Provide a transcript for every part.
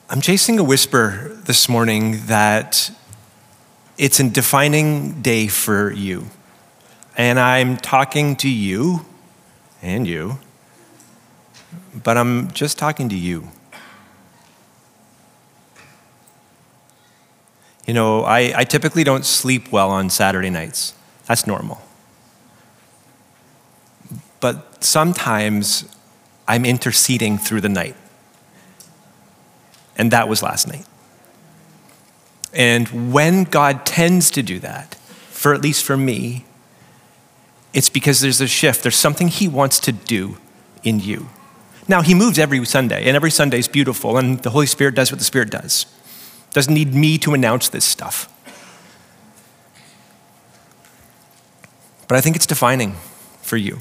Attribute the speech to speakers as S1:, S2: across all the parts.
S1: I'm chasing a whisper this morning that it's a defining day for you. And I'm talking to you and you, but I'm just talking to you. You know, I typically don't sleep well on Saturday nights. That's normal. But sometimes I'm interceding through the night. And that was last night. And when God tends to do that, at least for me, it's because there's a shift. There's something he wants to do in you. Now, he moves every Sunday, and every Sunday is beautiful, and the Holy Spirit does what the Spirit does. Doesn't need me to announce this stuff. But I think it's defining for you.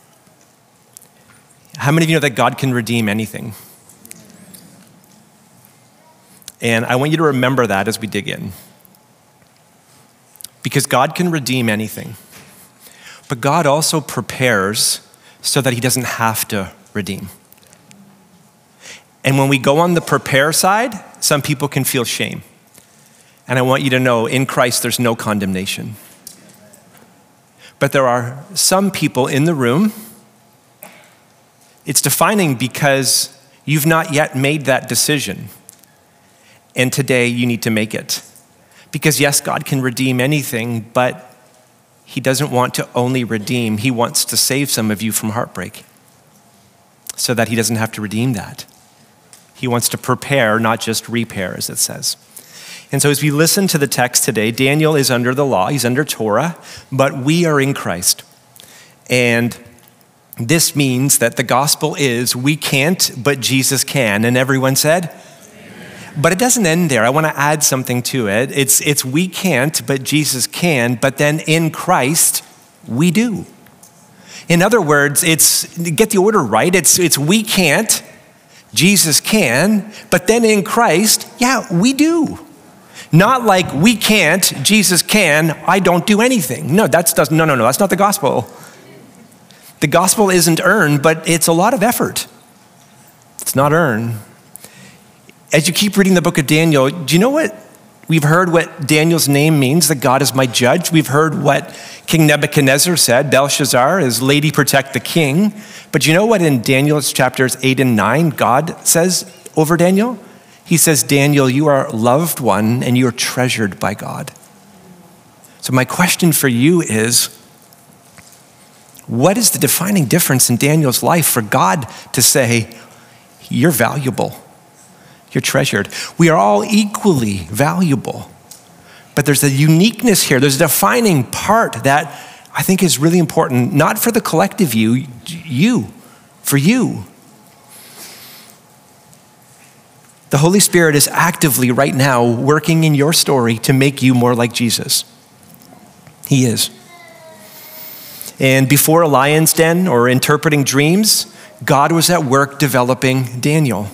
S1: How many of you know that God can redeem anything? And I want you to remember that as we dig in. Because God can redeem anything. But God also prepares so that he doesn't have to redeem. And when we go on the prepare side, some people can feel shame. And I want you to know, in Christ, there's no condemnation. But there are some people in the room, it's defining because you've not yet made that decision. And today you need to make it. Because yes, God can redeem anything, but he doesn't want to only redeem. He wants to save some of you from heartbreak so that he doesn't have to redeem that. He wants to prepare, not just repair, as it says. And so as we listen to the text today, Daniel is under the law, he's under Torah, but we are in Christ. And this means that the gospel is we can't, but Jesus can. And everyone said? Amen. But it doesn't end there. I want to add something to it. It's we can't, but Jesus can. But then in Christ, we do. In other words, get the order right. It's we can't, Jesus can, but then in Christ, yeah, we do. Not like we can't, Jesus can, I don't do anything. No, that's not the gospel. The gospel isn't earned, but it's a lot of effort. It's not earned. As you keep reading the book of Daniel, do you know what? We've heard what Daniel's name means, that God is my judge. We've heard what King Nebuchadnezzar said, Belshazzar is lady protect the king. But you know what in Daniel's chapters 8 and 9, God says over Daniel? He says, Daniel, you are a loved one and you are treasured by God. So my question for you is, what is the defining difference in Daniel's life for God to say, you're valuable, you're treasured? We are all equally valuable, but there's a uniqueness here. There's a defining part that I think is really important, not for the collective you, for you. The Holy Spirit is actively right now working in your story to make you more like Jesus. He is. And before a lion's den or interpreting dreams, God was at work developing Daniel.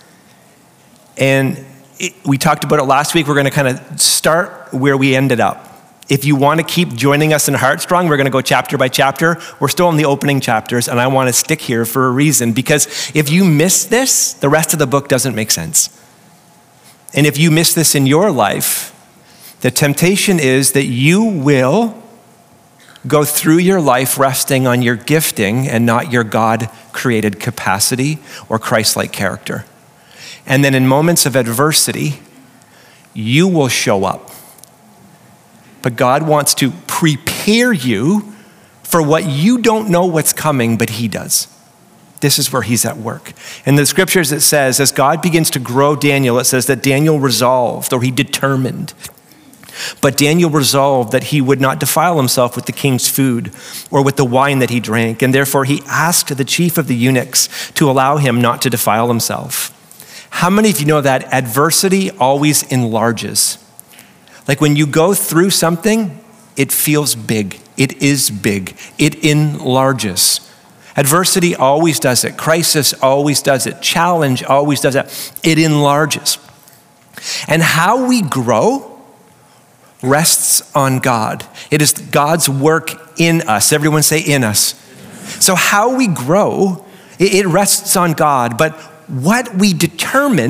S1: And we talked about it last week. We're going to kind of start where we ended up. If you want to keep joining us in Heartstrong, we're going to go chapter by chapter. We're still in the opening chapters, and I want to stick here for a reason, because if you miss this, the rest of the book doesn't make sense. And if you miss this in your life, the temptation is that you will go through your life resting on your gifting and not your God-created capacity or Christ-like character. And then in moments of adversity, you will show up. But God wants to prepare you for what you don't know what's coming, but he does. This is where he's at work. In the scriptures it says, as God begins to grow Daniel, it says that Daniel resolved, or he determined. But Daniel resolved that he would not defile himself with the king's food or with the wine that he drank. And therefore he asked the chief of the eunuchs to allow him not to defile himself. How many of you know that adversity always enlarges? Like when you go through something, it feels big. It is big. It enlarges. Adversity always does it. Crisis always does it. Challenge always does it. It enlarges. And how we grow rests on God. It is God's work in us. Everyone say in us. So how we grow, it rests on God. But what we determine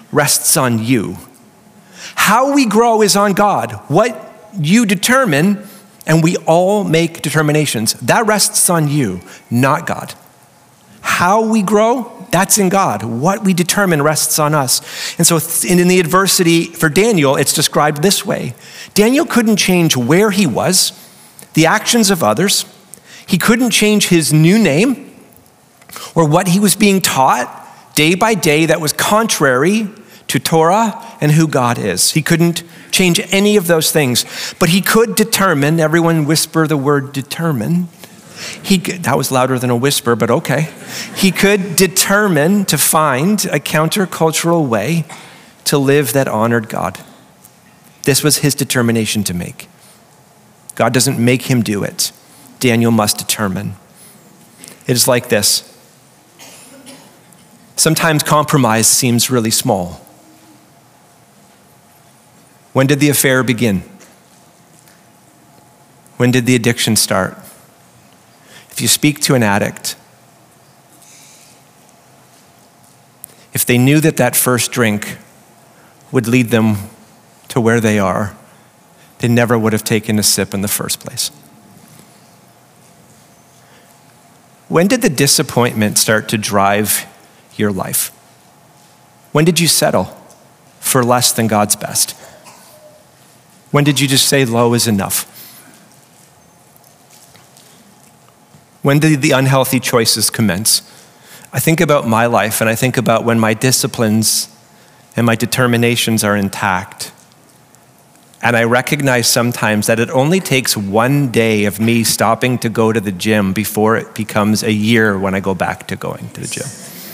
S1: rests on you. How we grow is on God. What you determine, and we all make determinations, that rests on you, not God. How we grow, that's in God. What we determine rests on us. And so in the adversity for Daniel, it's described this way. Daniel couldn't change where he was, the actions of others. He couldn't change his new name or what he was being taught day by day that was contrary to Torah and who God is. He couldn't change any of those things, but he could determine. Everyone whisper the word determine. That was louder than a whisper, but okay. He could determine to find a countercultural way to live that honored God. This was his determination to make. God doesn't make him do it. Daniel must determine. It is like this. Sometimes compromise seems really small. When did the affair begin? When did the addiction start? If you speak to an addict, if they knew that that first drink would lead them to where they are, they never would have taken a sip in the first place. When did the disappointment start to drive your life? When did you settle for less than God's best? When did you just say low is enough? When did the unhealthy choices commence? I think about my life, and I think about when my disciplines and my determinations are intact. And I recognize sometimes that it only takes one day of me stopping to go to the gym before it becomes a year when I go back to going to the gym.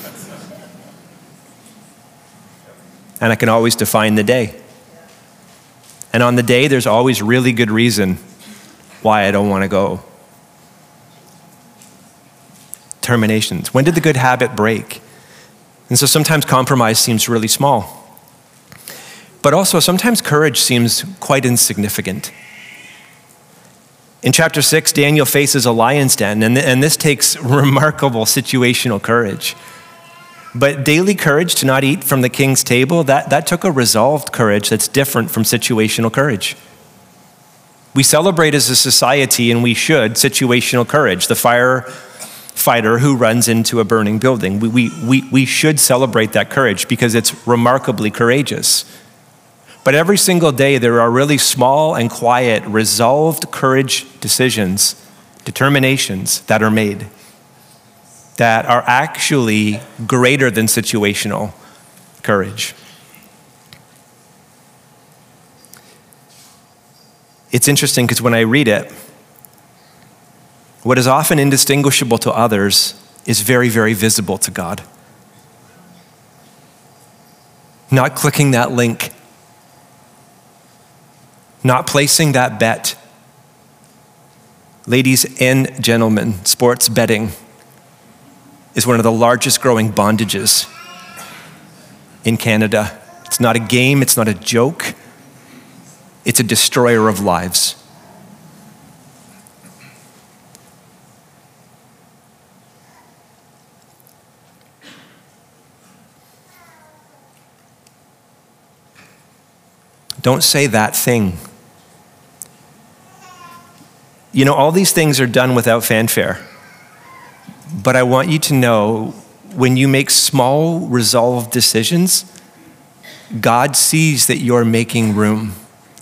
S1: And I can always define the day. And on the day, there's always really good reason why I don't want to go. Terminations. When did the good habit break? And so sometimes compromise seems really small. But also sometimes courage seems quite insignificant. In chapter 6, Daniel faces a lion's den, and this takes remarkable situational courage. But daily courage to not eat from the king's table, that took a resolved courage that's different from situational courage. We celebrate as a society, and we should, situational courage, the firefighter who runs into a burning building. We should celebrate that courage because it's remarkably courageous. But every single day, there are really small and quiet, resolved courage decisions, determinations that are made that are actually greater than situational courage. It's interesting because when I read it, what is often indistinguishable to others is very, very visible to God. Not clicking that link, not placing that bet. Ladies and gentlemen, sports betting is one of the largest growing bondages in Canada. It's not a game, it's not a joke. It's a destroyer of lives. Don't say that thing. You know, all these things are done without fanfare. But I want you to know, when you make small, resolved decisions, God sees that you're making room.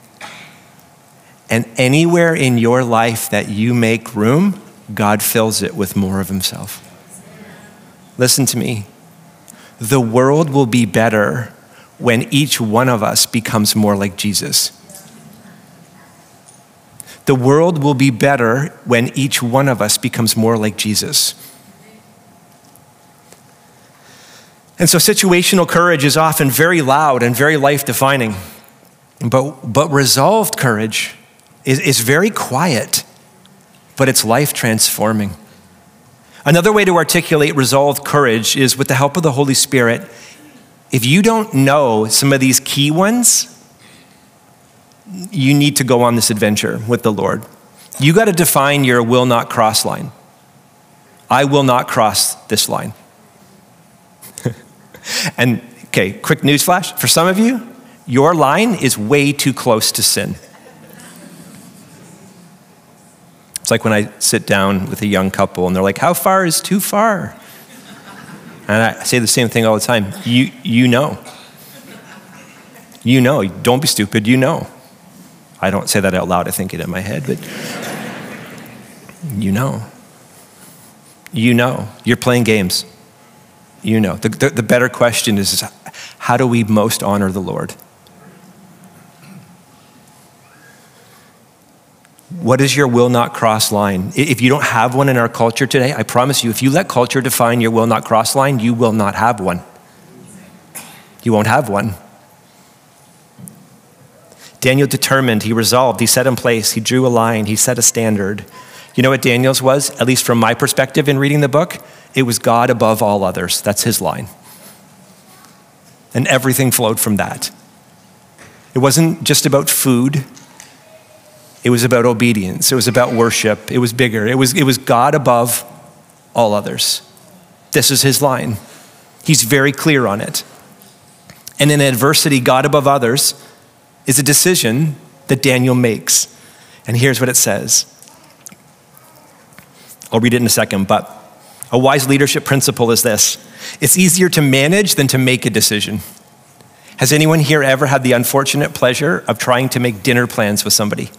S1: And anywhere in your life that you make room, God fills it with more of himself. Listen to me. The world will be better when each one of us becomes more like Jesus. The world will be better when each one of us becomes more like Jesus. And so situational courage is often very loud and very life-defining. But resolved courage is very quiet, but it's life-transforming. Another way to articulate resolved courage is with the help of the Holy Spirit. If you don't know some of these key ones, you need to go on this adventure with the Lord. You got to define your will not cross line. I will not cross this line. And Okay, quick newsflash. For some of you, your line is way too close to sin. It's like when I sit down with a young couple and they're like, how far is too far? And I say the same thing all the time. You know. You know. Don't be stupid. You know. I don't say that out loud. I think it in my head, but you know. You know. You're playing games. You know. The better question is, how do we most honor the Lord? What is your will not cross line? If you don't have one in our culture today, I promise you, if you let culture define your will not cross line, you will not have one. You won't have one. Daniel determined, he resolved, he set in place, he drew a line, he set a standard. You know what Daniel's was? At least from my perspective in reading the book, it was God above all others. That's his line. And everything flowed from that. It wasn't just about food. It was about obedience. It was about worship. It was bigger. It was God above all others. This is his line. He's very clear on it. And in adversity, God above others is a decision that Daniel makes. And here's what it says. I'll read it in a second, but a wise leadership principle is this. It's easier to manage than to make a decision. Has anyone here ever had the unfortunate pleasure of trying to make dinner plans with somebody?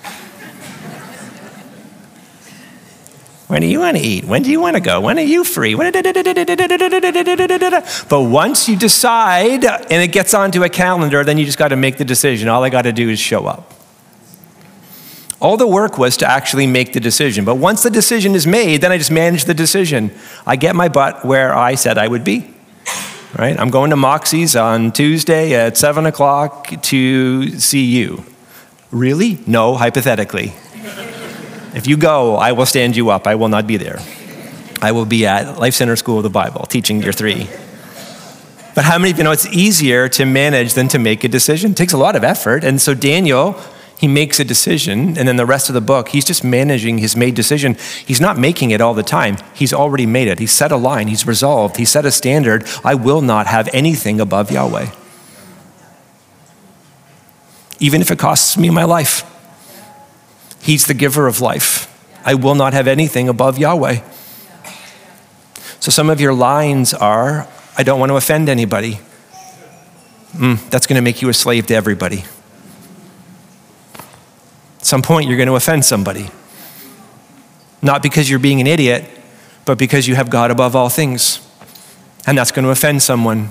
S1: When do you want to eat? When do you want to go? When are you free? But once you decide and it gets onto a calendar, then you just got to make the decision. All I got to do is show up. All the work was to actually make the decision. But once the decision is made, then I just manage the decision. I get my butt where I said I would be. Right? I'm going to Moxie's on Tuesday at 7 o'clock to see you. Really? No, hypothetically. If you go, I will stand you up. I will not be there. I will be at Life Center School of the Bible, teaching year 3. But how many of you know it's easier to manage than to make a decision? It takes a lot of effort. And so Daniel, he makes a decision, and then the rest of the book, he's just managing his made decision. He's not making it all the time. He's already made it. He's set a line. He's resolved. He set a standard. I will not have anything above Yahweh. Even if it costs me my life. He's the giver of life. I will not have anything above Yahweh. So some of your lines are, I don't want to offend anybody. That's going to make you a slave to everybody. At some point, you're going to offend somebody. Not because you're being an idiot, but because you have God above all things. And that's going to offend someone.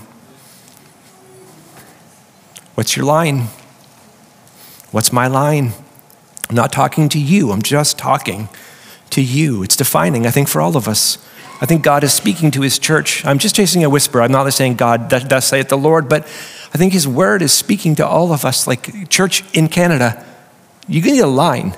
S1: What's your line? What's my line? I'm not talking to you. I'm just talking to you. It's defining, I think, for all of us. I think God is speaking to his church. I'm just chasing a whisper. I'm not saying God, thus saith the Lord, but I think his word is speaking to all of us, like church in Canada. You need a line.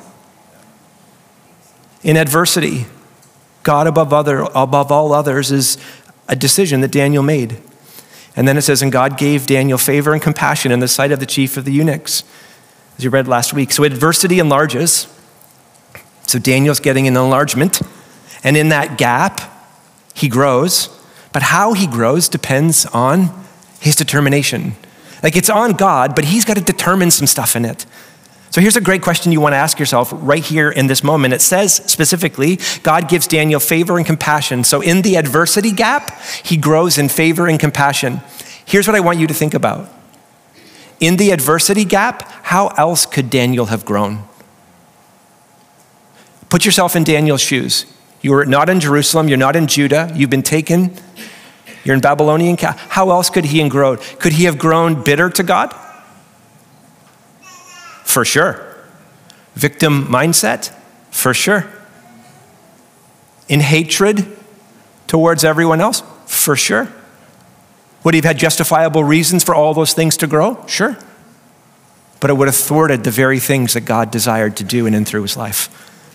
S1: In adversity, God above all others is a decision that Daniel made. And then it says, and God gave Daniel favor and compassion in the sight of the chief of the eunuchs, as you read last week. So adversity enlarges. So Daniel's getting an enlargement. And in that gap, he grows. But how he grows depends on his determination. Like it's on God, but he's got to determine some stuff in it. So here's a great question you want to ask yourself right here in this moment. It says specifically, God gives Daniel favor and compassion. So in the adversity gap, he grows in favor and compassion. Here's what I want you to think about. In the adversity gap, how else could Daniel have grown? Put yourself in Daniel's shoes. You're not in Jerusalem, you're not in Judah, you've been taken, you're in Babylonian. How else could he have grown? Could he have grown bitter to God? For sure. Victim mindset? For sure. In hatred towards everyone else? For sure. Would he have had justifiable reasons for all those things to grow? Sure. But it would have thwarted the very things that God desired to do in and through his life.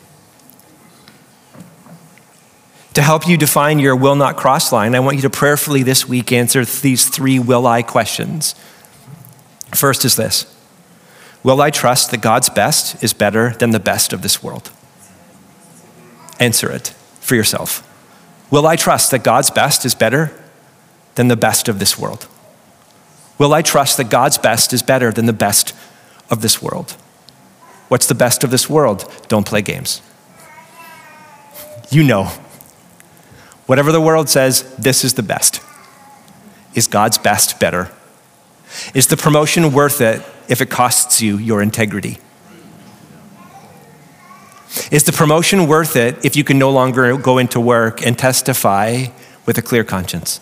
S1: To help you define your will not cross line, I want you to prayerfully this week answer these 3 will I questions. First is this. Will I trust that God's best is better than the best of this world? Answer it for yourself. Will I trust that God's best is better than the best of this world? Will I trust that God's best is better than the best of this world? What's the best of this world? Don't play games. You know. Whatever the world says, this is the best. Is God's best better? Is the promotion worth it if it costs you your integrity? Is the promotion worth it if you can no longer go into work and testify with a clear conscience?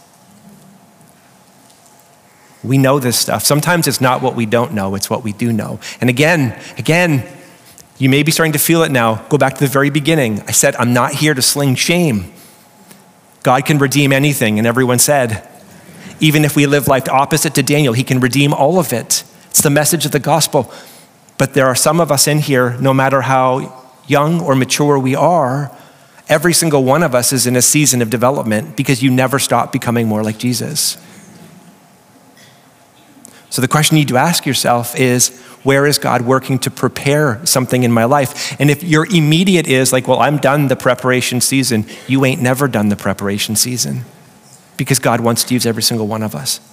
S1: We know this stuff. Sometimes it's not what we don't know, it's what we do know. And again, you may be starting to feel it now. Go back to the very beginning. I said, I'm not here to sling shame. God can redeem anything, and everyone said, even if we live life opposite to Daniel, he can redeem all of it. It's the message of the gospel. But there are some of us in here, no matter how young or mature we are, every single one of us is in a season of development because you never stop becoming more like Jesus. So the question you need to ask yourself is, where is God working to prepare something in my life? And if your immediate is like, well, I'm done the preparation season, you ain't never done the preparation season because God wants to use every single one of us.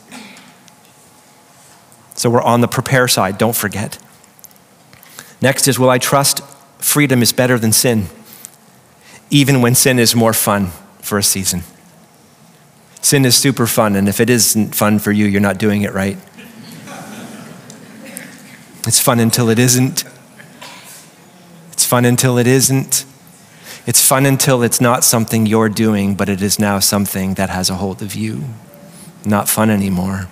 S1: So we're on the prepare side, don't forget. Next is, will I trust freedom is better than sin, even when sin is more fun for a season? Sin is super fun, and if it isn't fun for you, you're not doing it right. It's fun until it isn't. It's fun until it isn't. It's fun until it's not something you're doing, but it is now something that has a hold of you. Not fun anymore.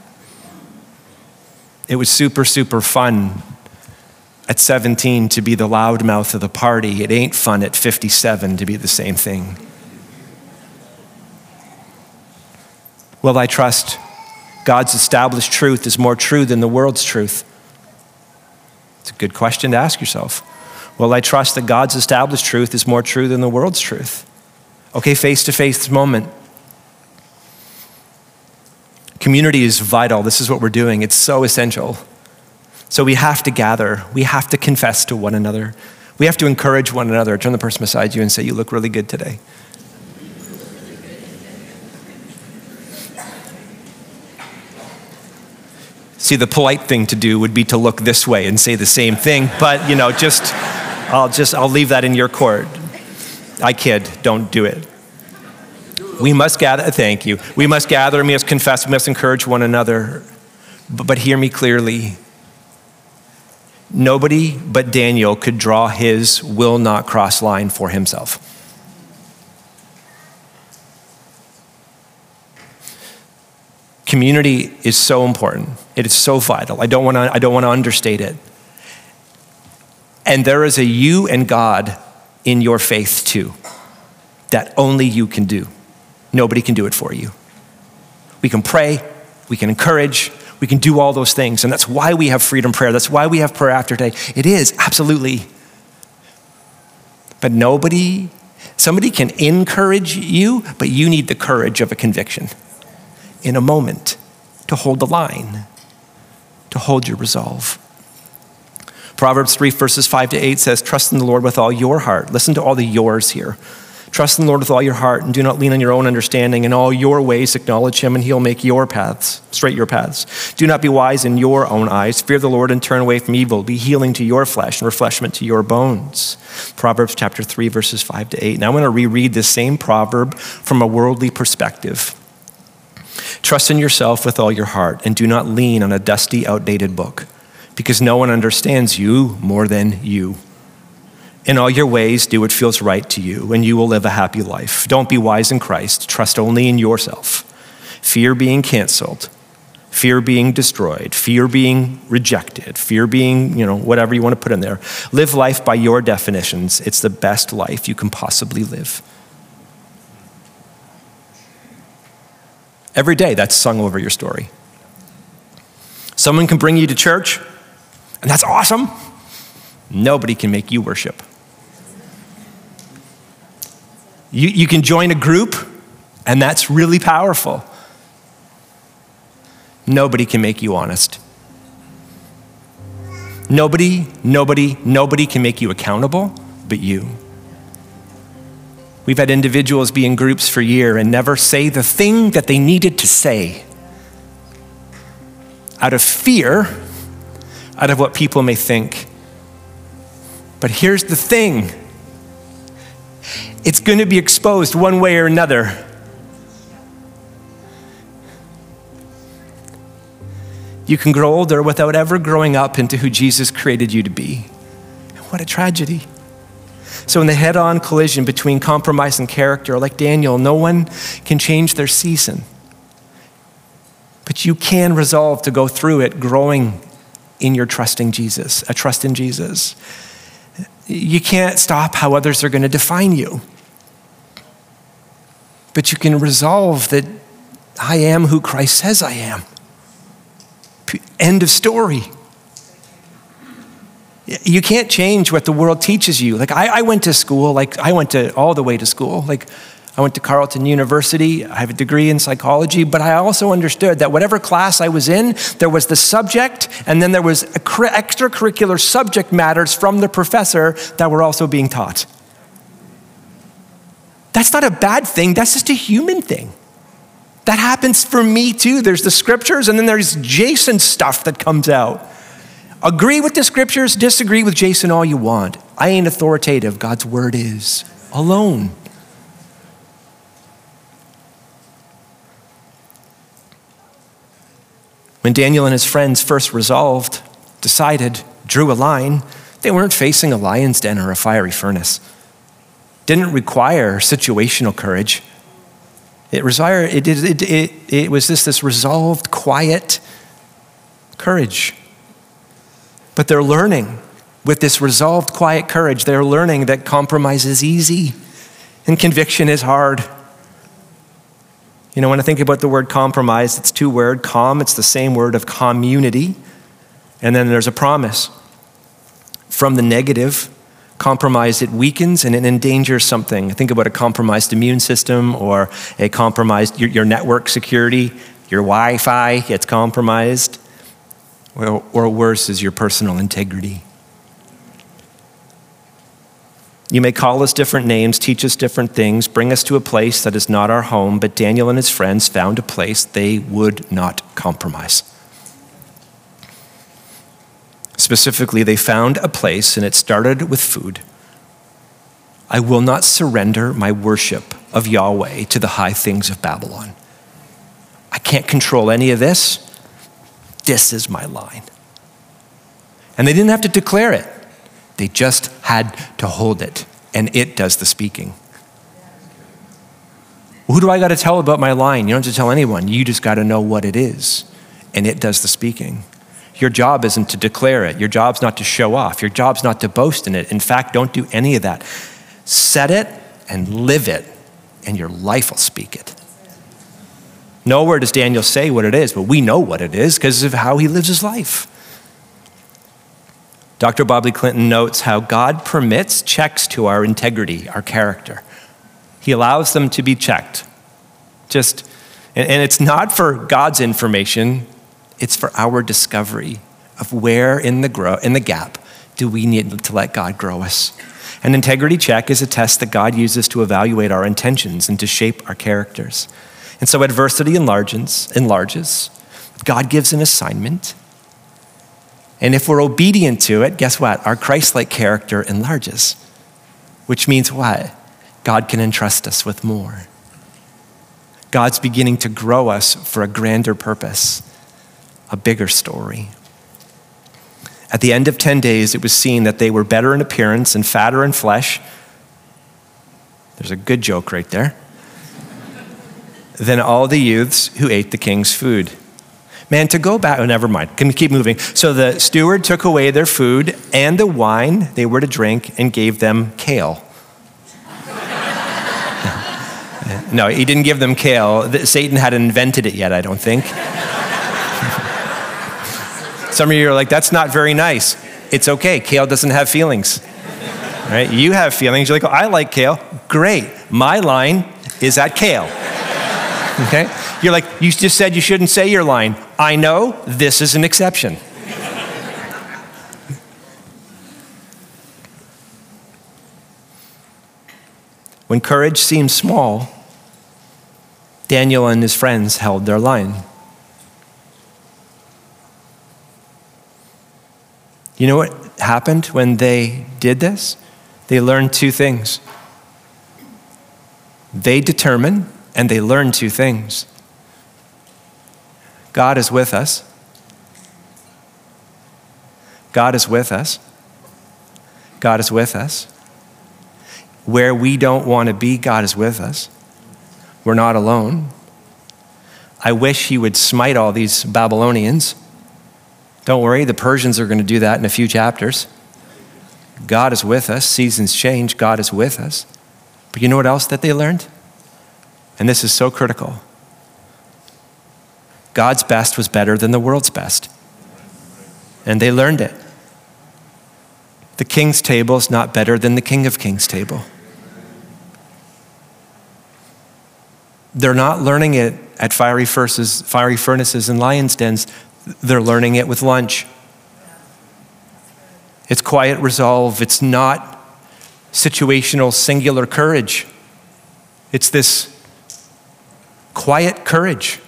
S1: It was super, super fun at 17 to be the loudmouth of the party. It ain't fun at 57 to be the same thing. Will I trust God's established truth is more true than the world's truth? It's a good question to ask yourself. Will I trust that God's established truth is more true than the world's truth? Okay, face-to-face moment. Community is vital. This is what we're doing. It's so essential. So we have to gather. We have to confess to one another. We have to encourage one another. Turn the person beside you and say, you look really good today. See, the polite thing to do would be to look this way and say the same thing, but I'll leave that in your court. I kid, don't do it. We must gather, thank you. We must gather, we must confess, we must encourage one another. But hear me clearly. Nobody but Daniel could draw his will not cross line for himself. Community is so important. It is so vital. I don't want to understate it. And there is a you and God in your faith too, that only you can do. Nobody can do it for you. We can pray, we can encourage, we can do all those things. And that's why we have freedom prayer. That's why we have prayer after day. It is, absolutely. But somebody can encourage you, but you need the courage of a conviction in a moment to hold the line, to hold your resolve. Proverbs 3 verses 5-8 says, trust in the Lord with all your heart. Listen to all the yours here. Trust in the Lord with all your heart and do not lean on your own understanding. In all your ways acknowledge him and he'll make your paths, straight your paths. Do not be wise in your own eyes. Fear the Lord and turn away from evil. Be healing to your flesh and refreshment to your bones. Proverbs chapter 3 verses 5-8. Now I'm going to reread this same proverb from a worldly perspective. Trust in yourself with all your heart and do not lean on a dusty, outdated book, because no one understands you more than you. In all your ways, do what feels right to you, and you will live a happy life. Don't be wise in Christ. Trust only in yourself. Fear being canceled, fear being destroyed, fear being rejected, fear being, whatever you want to put in there. Live life by your definitions. It's the best life you can possibly live. Every day, that's sung over your story. Someone can bring you to church, and that's awesome. Nobody can make you worship. You can join a group, and that's really powerful. Nobody can make you honest. Nobody can make you accountable but you. We've had individuals be in groups for a year and never say the thing that they needed to say. out of fear, out of what people may think. But here's the thing. It's going to be exposed one way or another. You can grow older without ever growing up into who Jesus created you to be. What a tragedy. So in the head-on collision between compromise and character, like Daniel, no one can change their season. But you can resolve to go through it growing in your trusting Jesus, a trust in Jesus. You can't stop how others are going to define you. But you can resolve that I am who Christ says I am. End of story. You can't change what the world teaches you. Like I went to school, I went all the way to school. I went to Carleton University. I have a degree in psychology, but I also understood that whatever class I was in, there was the subject, and then there was extracurricular subject matters from the professor that were also being taught. That's not a bad thing. That's just a human thing. That happens for me too. There's the scriptures, and then there's Jason stuff that comes out. Agree with the scriptures, disagree with Jason all you want. I ain't authoritative. God's word is alone. When Daniel and his friends first resolved, decided, drew a line, they weren't facing a lion's den or a fiery furnace. Didn't require situational courage. It was this resolved, quiet courage. But they're learning with this resolved, quiet courage, they're learning that compromise is easy and conviction is hard. You know, when I think about the word compromise, it's two words. It's the same word of community. And then there's a promise. From the negative, compromise, it weakens and it endangers something. Think about a compromised immune system or a compromised, your network security, your Wi-Fi gets compromised. Or worse is your personal integrity. You may call us different names, teach us different things, bring us to a place that is not our home, but Daniel and his friends found a place they would not compromise. Specifically, they found a place, and it started with food. I will not surrender my worship of Yahweh to the high things of Babylon. I can't control any of this. This is my line. And they didn't have to declare it. They just had to hold it, and it does the speaking. Who do I got to tell about my line? You don't have to tell anyone. You just got to know what it is, and it does the speaking. Your job isn't to declare it. Your job's not to show off. Your job's not to boast in it. In fact, don't do any of that. Set it and live it, and your life will speak it. Nowhere does Daniel say what it is, but we know what it is because of how he lives his life. Dr. Bobby Clinton notes how God permits checks to our integrity, our character. He allows them to be checked. And it's not for God's information, it's for our discovery of where in the gap do we need to let God grow us. An integrity check is a test that God uses to evaluate our intentions and to shape our characters. And so adversity enlarges. God gives an assignment. And if we're obedient to it, guess what? Our Christ-like character enlarges. Which means what? God can entrust us with more. God's beginning to grow us for a grander purpose, a bigger story. At the end of 10 days, it was seen that they were better in appearance and fatter in flesh. There's a good joke right there. Than all the youths who ate the king's food. Man, to go back, never mind, can we keep moving? So the steward took away their food and the wine they were to drink and gave them kale. No, he didn't give them kale. Satan hadn't invented it yet, I don't think. Some of you are like, that's not very nice. It's okay, kale doesn't have feelings. Right? You have feelings, you're like, oh, I like kale. Great, my line is at kale. Okay? You're like, you just said you shouldn't say your line. I know, this is an exception. When courage seemed small, Daniel and his friends held their line. You know what happened when they did this? They learned two things. They determine and they learn two things. God is with us. God is with us. God is with us. Where we don't want to be, God is with us. We're not alone. I wish he would smite all these Babylonians. Don't worry, the Persians are going to do that in a few chapters. God is with us. Seasons change. God is with us. But you know what else that they learned? And this is so critical. God's best was better than the world's best. And they learned it. The king's table is not better than the King of Kings' table. They're not learning it at fiery furnaces and lions' dens. They're learning it with lunch. It's quiet resolve. It's not situational singular courage. It's this quiet courage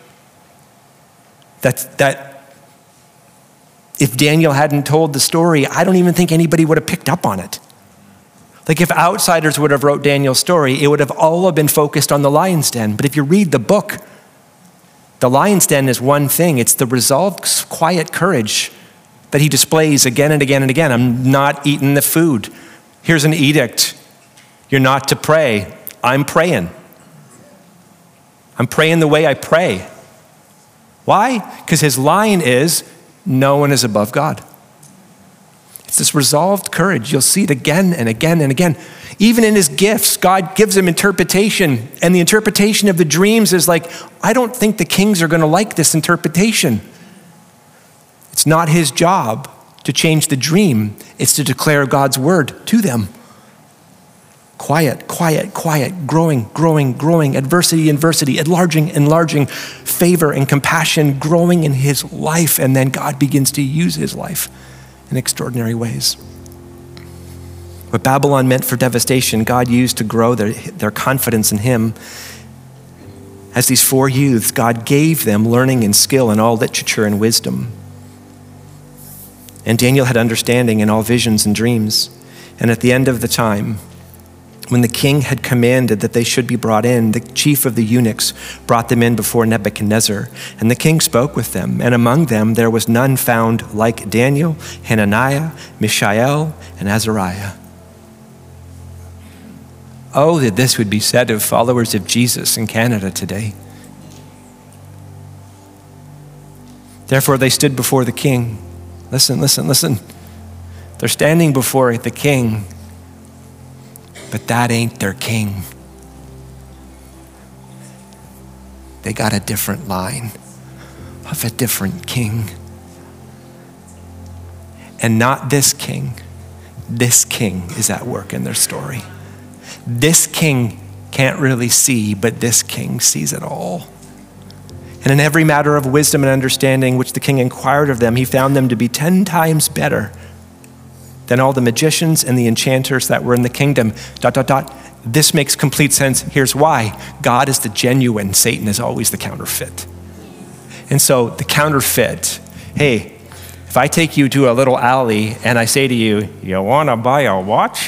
S1: that if Daniel hadn't told the story, I don't even think anybody would have picked up on it. Like if outsiders would have wrote Daniel's story, it would have all been focused on the lion's den. But if you read the book, the lion's den is one thing. It's the resolved, quiet courage that he displays again and again and again. I'm not eating the food. Here's an edict. You're not to pray. I'm praying. I'm praying the way I pray. Why? Because his line is, no one is above God. It's this resolved courage. You'll see it again and again and again. Even in his gifts, God gives him interpretation. And the interpretation of the dreams is like, I don't think the kings are going to like this interpretation. It's not his job to change the dream. It's to declare God's word to them. Quiet, quiet, quiet, growing, growing, growing, adversity, adversity, enlarging, favor and compassion growing in his life. And then God begins to use his life in extraordinary ways. What Babylon meant for devastation, God used to grow their confidence in him. As these four youths, God gave them learning and skill in all literature and wisdom. And Daniel had understanding in all visions and dreams. And at the end of the time, when the king had commanded that they should be brought in, the chief of the eunuchs brought them in before Nebuchadnezzar. And the king spoke with them. And among them there was none found like Daniel, Hananiah, Mishael, and Azariah. Oh, that this would be said of followers of Jesus in Canada today. Therefore they stood before the king. Listen, listen, listen. They're standing before the king, but that ain't their king. They got a different line of a different king. And not this king. This king is at work in their story. This king can't really see, but this king sees it all. And in every matter of wisdom and understanding which the king inquired of them, he found them to be 10 times better than all the magicians and the enchanters that were in the kingdom. ... This makes complete sense. Here's why. God is the genuine. Satan is always the counterfeit. And so the counterfeit, hey, if I take you to a little alley and I say to you, you want to buy a watch?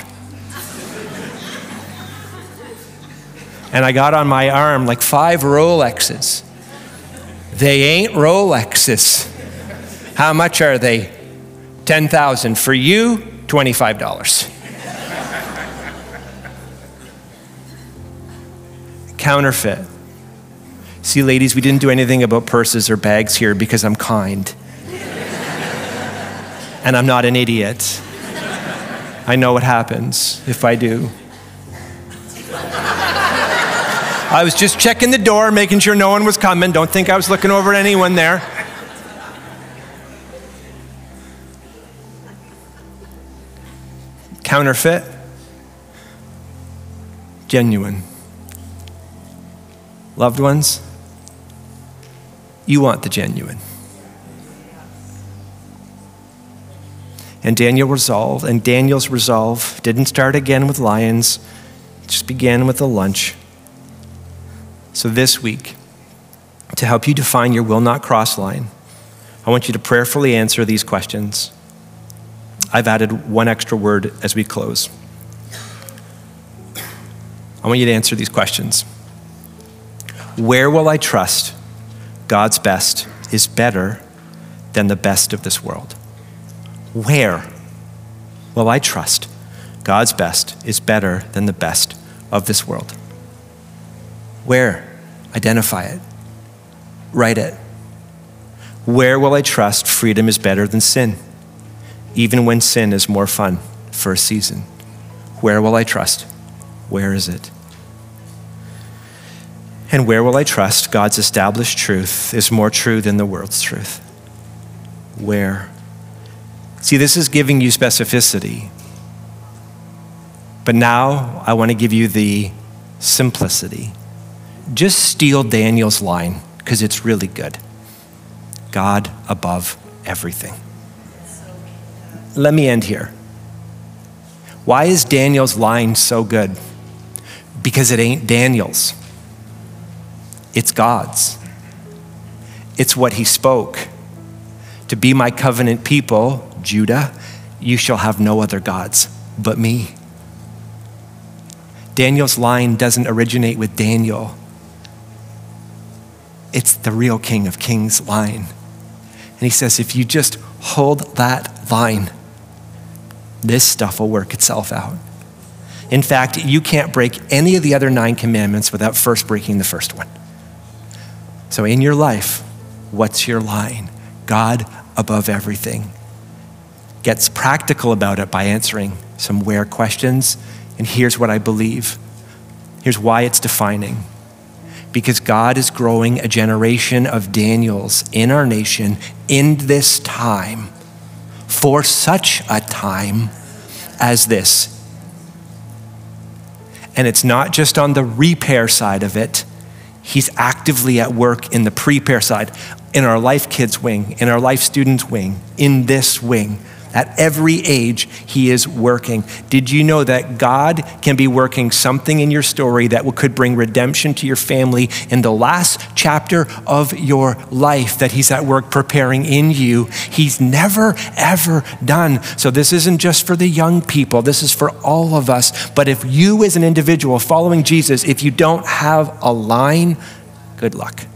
S1: And I got on my arm like 5 Rolexes. They ain't Rolexes. How much are they? $10,000. For you, $25. Counterfeit. See, ladies, we didn't do anything about purses or bags here because I'm kind. And I'm not an idiot. I know what happens if I do. I was just checking the door, making sure no one was coming. Don't think I was looking over at anyone there. Counterfeit. Genuine. Loved ones, you want the genuine. And Daniel's resolve didn't start again with lions, it just began with a lunch. So this week, to help you define your will not cross line, I want you to prayerfully answer these questions. I've added one extra word as we close. I want you to answer these questions. Where will I trust God's best is better than the best of this world? Where will I trust God's best is better than the best of this world? Where? Identify it. Write it. Where will I trust freedom is better than sin, even when sin is more fun for a season? Where will I trust? Where is it? And where will I trust God's established truth is more true than the world's truth? Where? See, this is giving you specificity. But now I want to give you the simplicity. Just steal Daniel's line, because it's really good. God above everything. Let me end here. Why is Daniel's line so good? Because it ain't Daniel's. It's God's. It's what he spoke. To be my covenant people, Judah, you shall have no other gods but me. Daniel's line doesn't originate with Daniel. It's the real King of Kings line. And he says, if you just hold that line, this stuff will work itself out. In fact, you can't break any of the other 9 commandments without first breaking the first one. So in your life, what's your line? God above everything. Gets practical about it by answering some where questions. And here's what I believe. Here's why it's defining. Because God is growing a generation of Daniels in our nation in this time, for such a time as this. And it's not just on the repair side of it. He's actively at work in the prepare side, in our Life Kids wing, in our Life Students wing, in this wing. At every age, he is working. Did you know that God can be working something in your story that could bring redemption to your family in the last chapter of your life that he's at work preparing in you? He's never, ever done. So this isn't just for the young people. This is for all of us. But if you as an individual following Jesus, if you don't have a line, good luck.